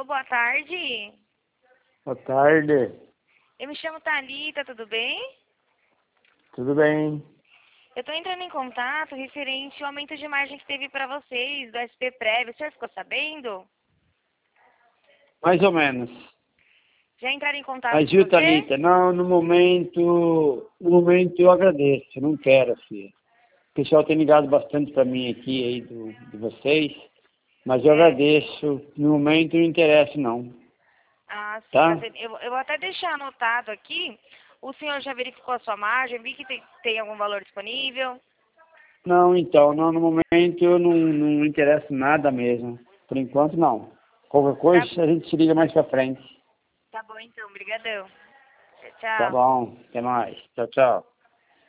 Alô, boa tarde. Boa tarde. Eu me chamo Thalita, tudo bem? Tudo bem? Eu estou entrando em contato referente ao aumento de margem que teve para vocês do SP Prévio. O senhor ficou sabendo? Mais ou menos. Já entraram em contato Mas com viu, você? Thalita? Não, no momento eu agradeço, não quero, filha. O pessoal tem ligado bastante para mim aqui aí de vocês, mas eu agradeço. No momento não interessa não. Ah, sim. Tá? Eu vou até deixar anotado aqui. O senhor já verificou a sua margem? Vi que tem algum valor disponível? Não, então, no momento eu não interessa nada mesmo. Por enquanto não. Qualquer coisa a gente se liga mais pra frente. Tá bom então, brigadão. Tá Tchau. bom, até mais. Tchau, tchau.